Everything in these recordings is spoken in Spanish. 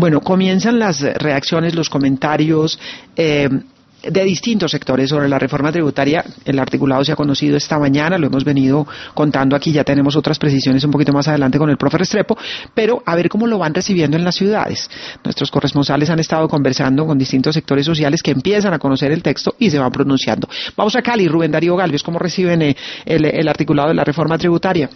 Bueno, comienzan las reacciones, los comentarios de distintos sectores sobre la reforma tributaria. El articulado se ha conocido esta mañana, lo hemos venido contando aquí, ya tenemos otras precisiones un poquito más adelante con el profe Restrepo, pero a ver cómo lo van recibiendo en las ciudades. Nuestros corresponsales han estado conversando con distintos sectores sociales que empiezan a conocer el texto y se van pronunciando. Vamos a Cali, Rubén Darío Galvez, ¿cómo reciben el articulado de la reforma tributaria?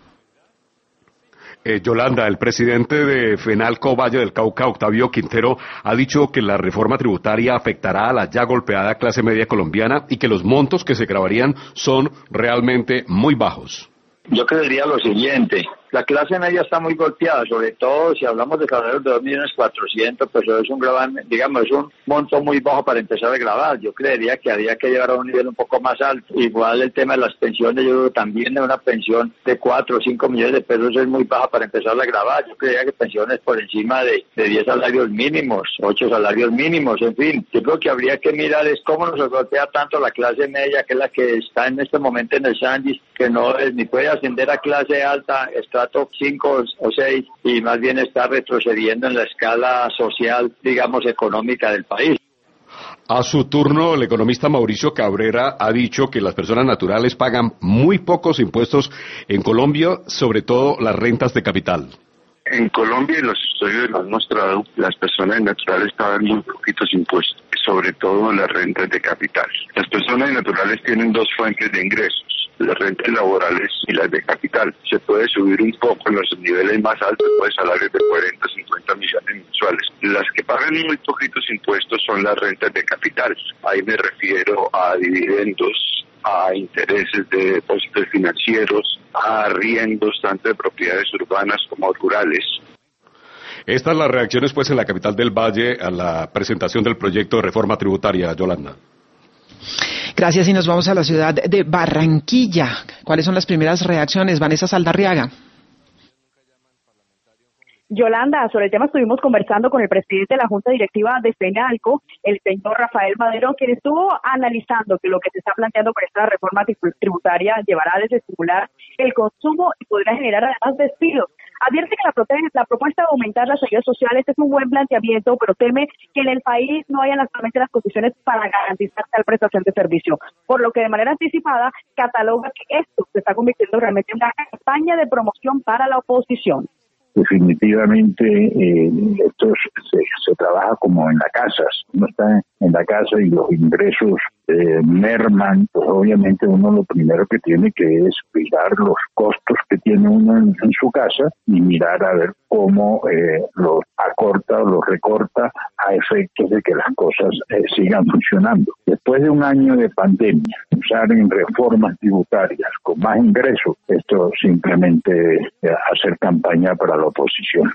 Yolanda, el presidente de FENALCO Valle del Cauca, Octavio Quintero, ha dicho que la reforma tributaria afectará a la ya golpeada clase media colombiana y que los montos que se grabarían son realmente muy bajos. Yo creería lo siguiente: la clase media está muy golpeada, sobre todo si hablamos de salarios de 2.400.000, pues eso es un gravamen, digamos, es un monto muy bajo para empezar a grabar. Yo creería que habría que llegar a un nivel un poco más alto. Igual el tema de las pensiones, yo creo también de una pensión de 4 o 5 millones de pesos es muy baja para empezar a grabar. Yo creería que pensiones por encima de 10 salarios mínimos, 8 salarios mínimos, en fin. Yo creo que habría que mirar es cómo nos golpea tanto la clase media, que es la que está en este momento en el sándwich, que no es, ni puede ascender a clase alta, top 5 o 6, y más bien está retrocediendo en la escala social, digamos, económica del país. A su turno, el economista Mauricio Cabrera ha dicho que las personas naturales pagan muy pocos impuestos en Colombia, sobre todo las rentas de capital. En Colombia, los estudios lo han mostrado, las personas naturales pagan muy poquitos impuestos, sobre todo las rentas de capital. Las personas naturales tienen dos fuentes de ingresos: las rentas laborales y las de capital. Se puede subir un poco en los niveles más altos, pues salarios de 40, 50 millones mensuales. Las que pagan muy poquitos impuestos son las rentas de capital. Ahí me refiero a dividendos, a intereses de depósitos financieros, a arriendos tanto de propiedades urbanas como rurales. Estas las reacciones pues en la capital del Valle a la presentación del proyecto de reforma tributaria, Yolanda. Gracias, y nos vamos a la ciudad de Barranquilla. ¿Cuáles son las primeras reacciones? Vanessa Saldarriaga. Yolanda, sobre el tema estuvimos conversando con el presidente de la Junta Directiva de FENALCO, el señor Rafael Madero, quien estuvo analizando que lo que se está planteando con esta reforma tributaria llevará a desestimular el consumo y podrá generar además despidos. Advierte que la propuesta de aumentar las ayudas sociales es un buen planteamiento, pero teme que en el país no hayan solamente las condiciones para garantizar tal prestación de servicio. Por lo que de manera anticipada cataloga que esto se está convirtiendo realmente en una campaña de promoción para la oposición. Definitivamente esto se trabaja como en la casa. Uno está en la casa y los ingresos merman, pues obviamente uno lo primero que tiene que es fijar los costos que tiene uno en su casa y mirar a ver cómo los acorta o los recorta a efectos de que las cosas sigan funcionando. Después de un año de pandemia, usar en reformas tributarias con más ingresos, esto simplemente es hacer campaña para la oposición.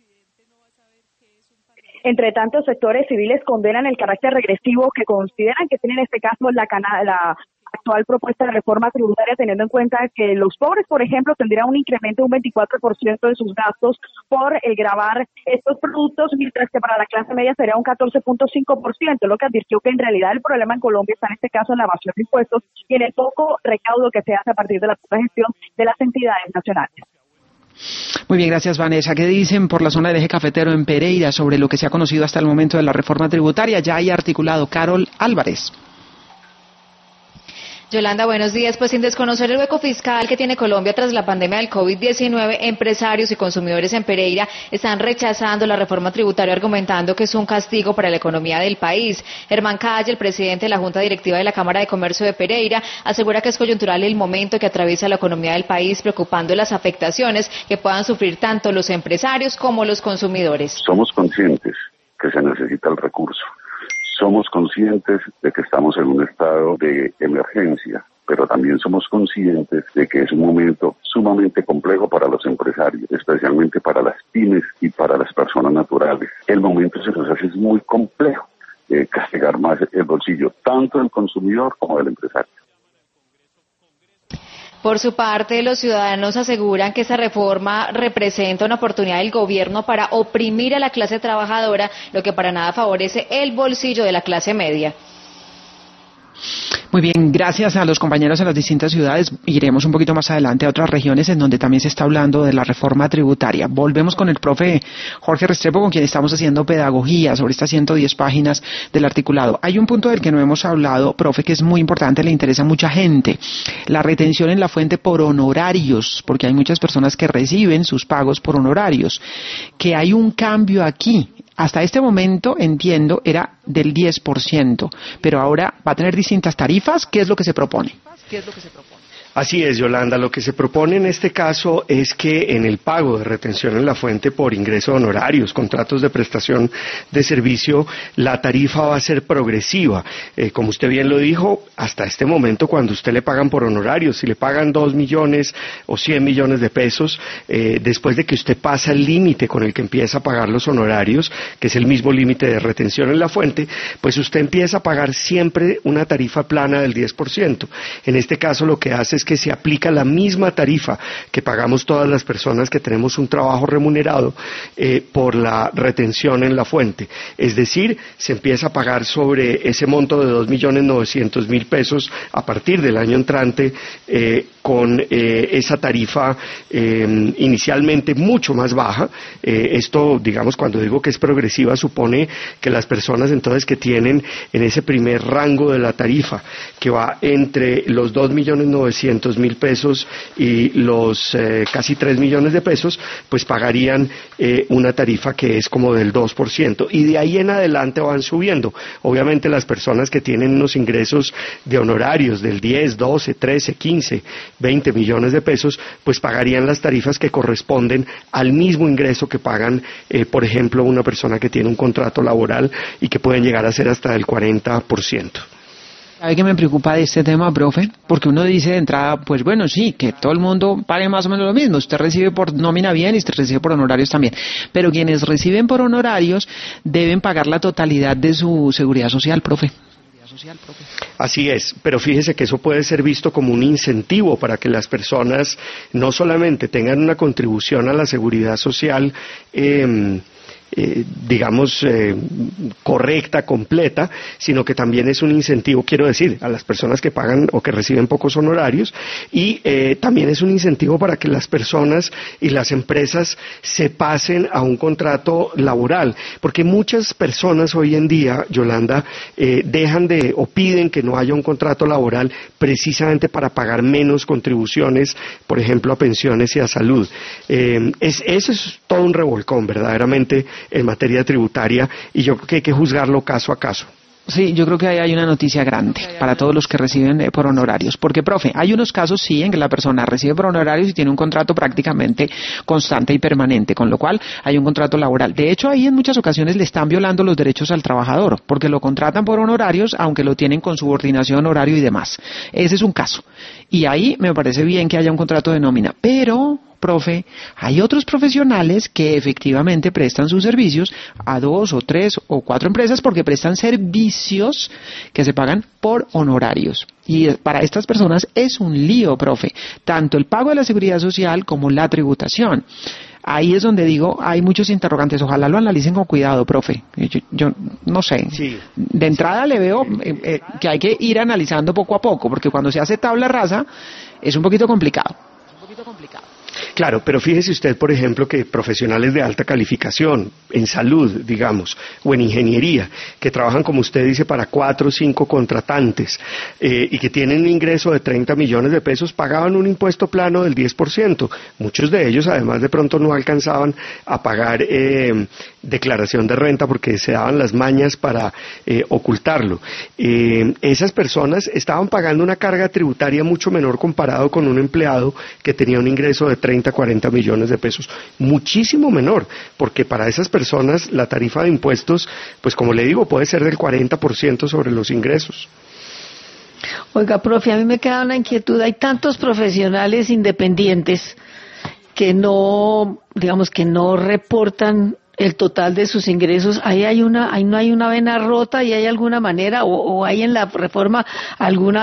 Entre tanto, sectores civiles condenan el carácter regresivo que consideran que tiene en este caso la actual propuesta de reforma tributaria, teniendo en cuenta que los pobres, por ejemplo, tendrían un incremento de un 24% de sus gastos por el gravar estos productos, mientras que para la clase media sería un 14.5%, lo que advirtió que en realidad el problema en Colombia está en este caso en la evasión de impuestos y en el poco recaudo que se hace a partir de la poca gestión de las entidades nacionales. Muy bien, gracias, Vanessa. ¿Qué dicen por la zona del eje cafetero en Pereira sobre lo que se ha conocido hasta el momento de la reforma tributaria? Ya hay articulado. Carol Álvarez. Yolanda, buenos días. Pues sin desconocer el hueco fiscal que tiene Colombia tras la pandemia del COVID-19, empresarios y consumidores en Pereira están rechazando la reforma tributaria, argumentando que es un castigo para la economía del país. Germán Calle, el presidente de la Junta Directiva de la Cámara de Comercio de Pereira, asegura que es coyuntural el momento que atraviesa la economía del país, preocupando las afectaciones que puedan sufrir tanto los empresarios como los consumidores. Somos conscientes que se necesita el recurso. Somos conscientes de que estamos en un estado de emergencia, pero también somos conscientes de que es un momento sumamente complejo para los empresarios, especialmente para las pymes y para las personas naturales. El momento se nos hace muy complejo castigar más el bolsillo, tanto del consumidor como del empresario. Por su parte, los ciudadanos aseguran que esta reforma representa una oportunidad del gobierno para oprimir a la clase trabajadora, lo que para nada favorece el bolsillo de la clase media. Muy bien, gracias a los compañeros en las distintas ciudades. Iremos un poquito más adelante a otras regiones en donde también se está hablando de la reforma tributaria. Volvemos con el profe Jorge Restrepo, con quien estamos haciendo pedagogía sobre estas 110 páginas del articulado. Hay un punto del que no hemos hablado, profe, que es muy importante, le interesa a mucha gente. La retención en la fuente por honorarios, porque hay muchas personas que reciben sus pagos por honorarios. Que hay un cambio aquí. Hasta este momento, entiendo, era del 10%, pero ahora va a tener distintas tarifas. ¿Qué es lo que se propone? Así es, Yolanda. Lo que se propone en este caso es que en el pago de retención en la fuente por ingreso de honorarios, contratos de prestación de servicio, la tarifa va a ser progresiva. Como usted bien lo dijo, hasta este momento cuando usted le pagan por honorarios, si le pagan 2 millones o 100 millones de pesos, después de que usted pasa el límite con el que empieza a pagar los honorarios, que es el mismo límite de retención en la fuente, pues usted empieza a pagar siempre una tarifa plana del 10%. En este caso lo que hace es que se aplica la misma tarifa que pagamos todas las personas que tenemos un trabajo remunerado por la retención en la fuente. Es decir, se empieza a pagar sobre ese monto de 2.900.000 pesos a partir del año entrante con esa tarifa inicialmente mucho más baja. Esto, digamos, cuando digo que es progresiva, supone que las personas entonces que tienen en ese primer rango de la tarifa, que va entre los 2.900.000 pesos y los casi 3 millones de pesos, pues pagarían una tarifa que es como del 2%, y de ahí en adelante van subiendo. Obviamente las personas que tienen unos ingresos de honorarios del 10, 12, 13, 15, 20 millones de pesos, pues pagarían las tarifas que corresponden al mismo ingreso que pagan, por ejemplo, una persona que tiene un contrato laboral y que pueden llegar a ser hasta el 40%. ¿Sabe qué me preocupa de este tema, profe? Porque uno dice de entrada, pues bueno, sí, que todo el mundo pague más o menos lo mismo. Usted recibe por nómina bien y usted recibe por honorarios también. Pero quienes reciben por honorarios deben pagar la totalidad de su seguridad social, profe. Así es, pero fíjese que eso puede ser visto como un incentivo para que las personas no solamente tengan una contribución a la seguridad social, correcta, completa, sino que también es un incentivo, quiero decir, a las personas que pagan o que reciben pocos honorarios, y también es un incentivo para que las personas y las empresas se pasen a un contrato laboral, porque muchas personas hoy en día, Yolanda, dejan de o piden que no haya un contrato laboral precisamente para pagar menos contribuciones, por ejemplo, a pensiones y a salud. Eso es todo un revolcón, verdaderamente, en materia tributaria, y yo creo que hay que juzgarlo caso a caso. Sí, yo creo que ahí hay una noticia grande para todos los que reciben por honorarios. Porque, profe, hay unos casos, sí, en que la persona recibe por honorarios y tiene un contrato prácticamente constante y permanente, con lo cual hay un contrato laboral. De hecho, ahí en muchas ocasiones le están violando los derechos al trabajador, porque lo contratan por honorarios, aunque lo tienen con subordinación, horario y demás. Ese es un caso. Y ahí me parece bien que haya un contrato de nómina. Pero, profe, hay otros profesionales que efectivamente prestan sus servicios a 2 o 3 o 4 empresas porque prestan servicios que se pagan por honorarios. Y para estas personas es un lío, profe, tanto el pago de la seguridad social como la tributación. Ahí es donde digo, hay muchos interrogantes. Ojalá lo analicen con cuidado, profe. Yo no sé. Sí. De entrada le veo que hay que ir analizando poco a poco, porque cuando se hace tabla rasa es un poquito complicado. Claro, pero fíjese usted, por ejemplo, que profesionales de alta calificación, en salud, digamos, o en ingeniería, que trabajan, como usted dice, para 4 o 5 contratantes, y que tienen un ingreso de 30 millones de pesos, pagaban un impuesto plano del 10%. Muchos de ellos, además, de pronto no alcanzaban a pagar declaración de renta porque se daban las mañas para ocultarlo. Esas personas estaban pagando una carga tributaria mucho menor comparado con un empleado que tenía un ingreso de 30, 40 millones de pesos, muchísimo menor, porque para esas personas la tarifa de impuestos, pues como le digo, puede ser del 40% sobre los ingresos. Oiga, profe, a mí me queda una inquietud. Hay tantos profesionales independientes que no, digamos, que no reportan el total de sus ingresos. Ahí no hay una vena rota, y hay alguna manera, o hay en la reforma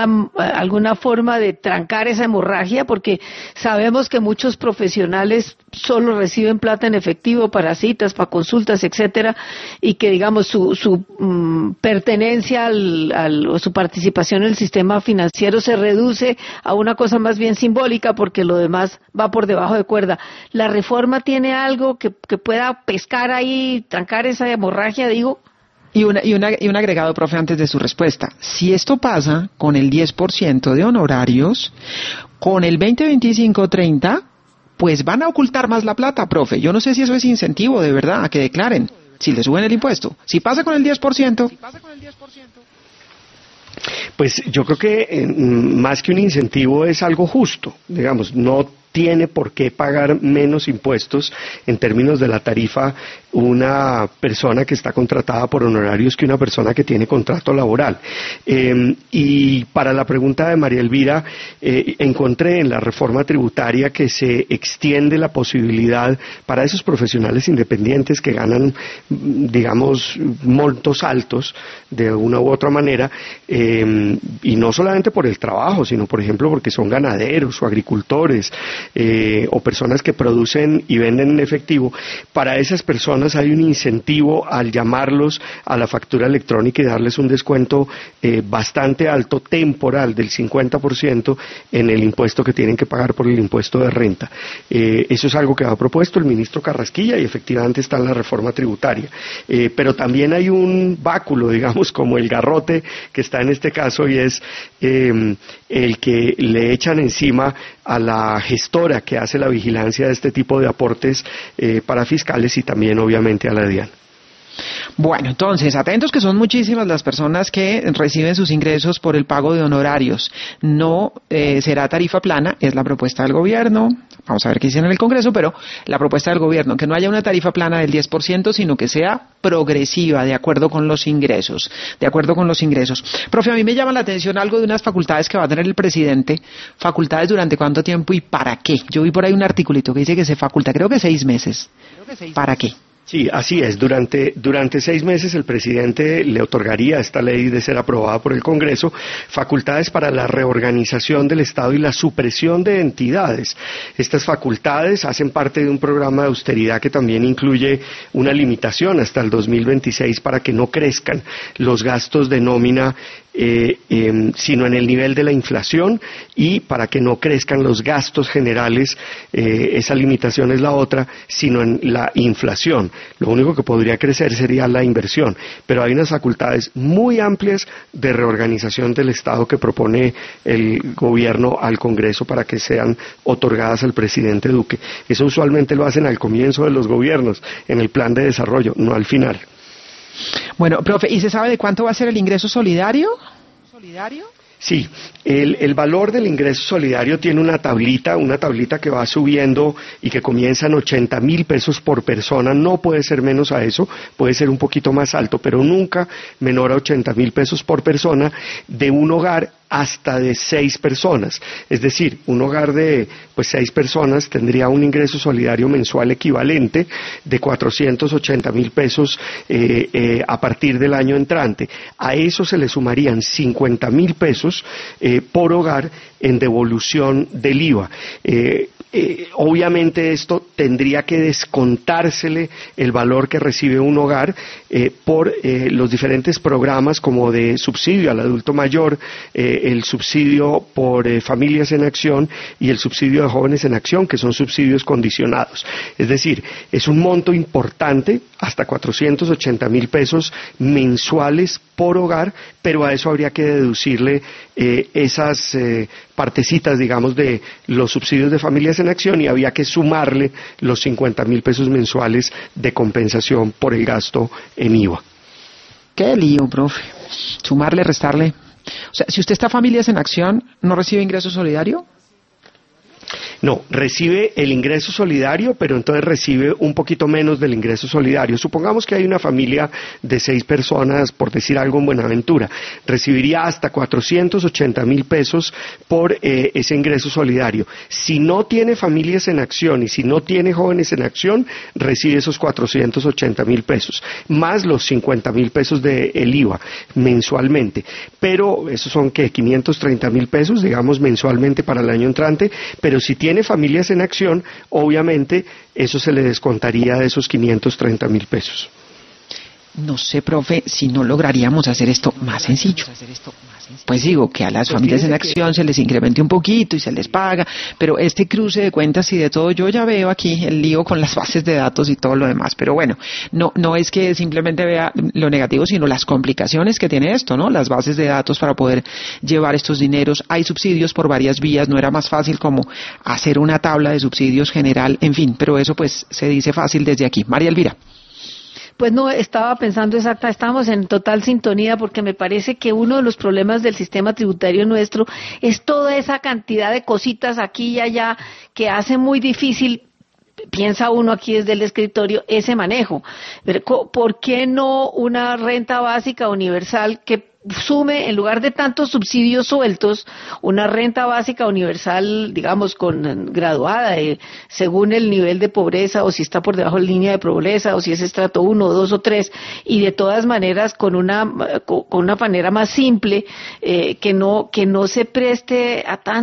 alguna forma de trancar esa hemorragia, porque sabemos que muchos profesionales solo reciben plata en efectivo para citas, para consultas, etcétera, y que digamos su pertenencia o su participación en el sistema financiero se reduce a una cosa más bien simbólica porque lo demás va por debajo de cuerda. ¿La reforma tiene algo que pueda pescar ahí, trancar esa hemorragia, digo? Y un agregado, profe, antes de su respuesta. Si esto pasa con el 10% de honorarios, con el 20-25-30, pues van a ocultar más la plata, profe. Yo no sé si eso es incentivo de verdad a que declaren si le suben el impuesto. Si pasa con el 10%... Pues yo creo que más que un incentivo es algo justo, digamos, no tiene por qué pagar menos impuestos en términos de la tarifa una persona que está contratada por honorarios que una persona que tiene contrato laboral. Y para la pregunta de María Elvira, encontré en la reforma tributaria que se extiende la posibilidad para esos profesionales independientes que ganan, digamos, montos altos de una u otra manera, y no solamente por el trabajo, sino por ejemplo porque son ganaderos o agricultores, o personas que producen y venden en efectivo. Para esas personas hay un incentivo al llamarlos a la factura electrónica y darles un descuento bastante alto, temporal, del 50% en el impuesto que tienen que pagar por el impuesto de renta. Eso es algo que ha propuesto el ministro Carrasquilla y efectivamente está en la reforma tributaria. Pero también hay un báculo, digamos, como el garrote que está en este caso, y es el que le echan encima a la gestora que hace la vigilancia de este tipo de aportes para fiscales y también obviamente a la DIAN. Bueno, entonces, atentos que son muchísimas las personas que reciben sus ingresos por el pago de honorarios. No será tarifa plana, es la propuesta del gobierno. Vamos a ver qué hicieron en el Congreso, pero la propuesta del gobierno, que no haya una tarifa plana del 10%, sino que sea progresiva, de acuerdo con los ingresos. De acuerdo con los ingresos. Profe, a mí me llama la atención algo de unas facultades que va a tener el presidente. ¿Facultades durante cuánto tiempo y para qué? Yo vi por ahí un articulito que dice que se faculta, creo que 6 meses. ¿Para qué? Sí, así es. Durante 6 meses el presidente le otorgaría a esta ley, de ser aprobada por el Congreso, facultades para la reorganización del Estado y la supresión de entidades. Estas facultades hacen parte de un programa de austeridad que también incluye una limitación hasta el 2026 para que no crezcan los gastos de nómina, sino en el nivel de la inflación, y para que no crezcan los gastos generales, esa limitación es la otra, sino en la inflación. Lo único que podría crecer sería la inversión, pero hay unas facultades muy amplias de reorganización del Estado que propone el gobierno al Congreso para que sean otorgadas al presidente Duque. Eso usualmente lo hacen al comienzo de los gobiernos, en el plan de desarrollo, no al final. Bueno, profe, ¿y se sabe de cuánto va a ser el ingreso solidario? Sí, el valor del ingreso solidario tiene una tablita que va subiendo y que comienza en 80,000 pesos por persona. No puede ser menos a eso, puede ser un poquito más alto, pero nunca menor a 80,000 pesos por persona, de un hogar hasta de 6 personas. Es decir, un hogar de 6 personas tendría un ingreso solidario mensual equivalente de 480,000 pesos a partir del año entrante. A eso se le sumarían 50,000 pesos por hogar en devolución del IVA. Obviamente esto tendría que descontársele el valor que recibe un hogar por los diferentes programas como de subsidio al adulto mayor, el subsidio por familias en acción y el subsidio de jóvenes en acción, que son subsidios condicionados. Es decir, es un monto importante, hasta 480,000 pesos mensuales por hogar, pero a eso habría que deducirle esas partecitas, digamos, de los subsidios de familias en acción, y había que sumarle los 50,000 pesos mensuales de compensación por el gasto en IVA. Qué lío, profe. Sumarle, restarle. O sea, si usted está Familias en Acción, ¿no recibe ingreso solidario? No, recibe el ingreso solidario, pero entonces recibe un poquito menos del ingreso solidario. Supongamos que hay una familia de 6 personas, por decir algo, en Buenaventura. Recibiría hasta 480,000 pesos por ese ingreso solidario. Si no tiene Familias en Acción y si no tiene Jóvenes en Acción, recibe esos 480,000 pesos, más los 50,000 pesos del IVA mensualmente. Pero esos son, ¿qué? 530,000 pesos, digamos, mensualmente para el año entrante. Pero si tiene tiene Familias en Acción, obviamente eso se le descontaría de esos 530.000 pesos. No sé, profe, si no lograríamos hacer esto más sencillo. Pues digo, que a las familias en acción se les incremente un poquito y se les paga, pero este cruce de cuentas y de todo, yo ya veo aquí el lío con las bases de datos y todo lo demás. Pero bueno, no es que simplemente vea lo negativo, sino las complicaciones que tiene esto, ¿no? Las bases de datos para poder llevar estos dineros. Hay subsidios por varias vías, no era más fácil como hacer una tabla de subsidios general, en fin, pero eso pues se dice fácil desde aquí. María Elvira. Pues no, estaba pensando estamos en total sintonía porque me parece que uno de los problemas del sistema tributario nuestro es toda esa cantidad de cositas aquí y allá que hace muy difícil, piensa uno aquí desde el escritorio, ese manejo. ¿Por qué no una renta básica universal que sume, en lugar de tantos subsidios sueltos, una renta básica universal, digamos, graduada, según el nivel de pobreza, o si está por debajo de la línea de pobreza, o si es estrato 1, 2 o 3, y de todas maneras con una manera más simple, que no se preste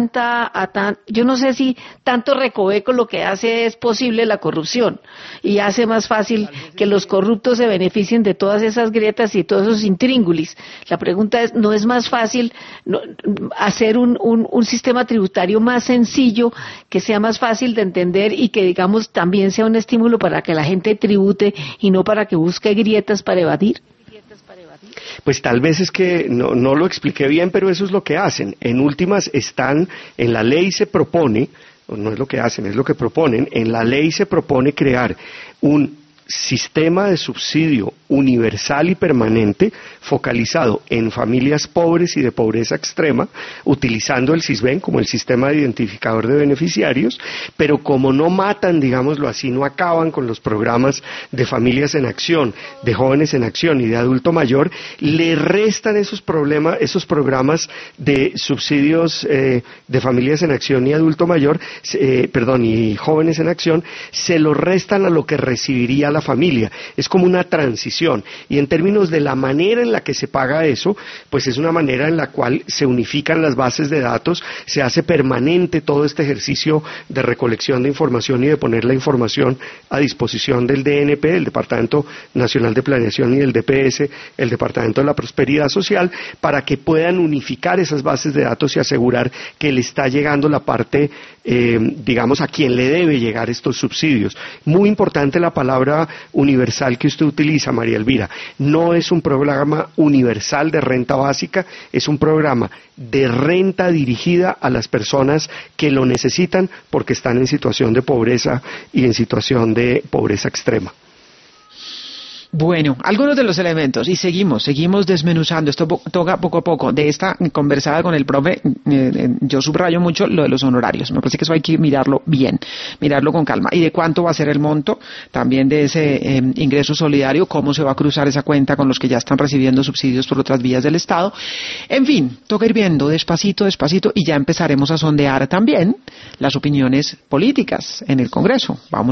yo no sé si tanto recoveco lo que hace es posible la corrupción, y hace más fácil que los corruptos se beneficien de todas esas grietas y todos esos intríngulis. La pregunta es, ¿no es más fácil hacer un sistema tributario más sencillo, que sea más fácil de entender y que, digamos, también sea un estímulo para que la gente tribute y no para que busque grietas para evadir? Pues tal vez es que no lo expliqué bien, pero eso es lo que hacen. En últimas en la ley se propone, no es lo que hacen, es lo que proponen, en la ley se propone crear un sistema de subsidio universal y permanente focalizado en familias pobres y de pobreza extrema, utilizando el SISBEN como el sistema de identificador de beneficiarios, pero como no matan, digámoslo así, no acaban con los programas de Familias en Acción, de Jóvenes en Acción y de Adulto Mayor, le restan esos programas de subsidios de Familias en Acción y Adulto Mayor, y Jóvenes en Acción, se lo restan a lo que recibiría la familia. Es como una transición. Y en términos de la manera en la que se paga eso, pues es una manera en la cual se unifican las bases de datos, se hace permanente todo este ejercicio de recolección de información y de poner la información a disposición del DNP, el Departamento Nacional de Planeación, y del DPS, el Departamento de la Prosperidad Social, para que puedan unificar esas bases de datos y asegurar que le está llegando la parte, digamos, a quien le debe llegar estos subsidios. Muy importante la palabra universal que usted utiliza, María Elvira. No es un programa universal de renta básica, es un programa de renta dirigida a las personas que lo necesitan porque están en situación de pobreza y en situación de pobreza extrema. Bueno, algunos de los elementos, y seguimos desmenuzando, esto toca poco a poco. De esta conversada con el profe, yo subrayo mucho lo de los honorarios, me parece que eso hay que mirarlo bien, mirarlo con calma. Y de cuánto va a ser el monto también de ese ingreso solidario, cómo se va a cruzar esa cuenta con los que ya están recibiendo subsidios por otras vías del Estado. En fin, toca ir viendo despacito, y ya empezaremos a sondear también las opiniones políticas en el Congreso. Vamos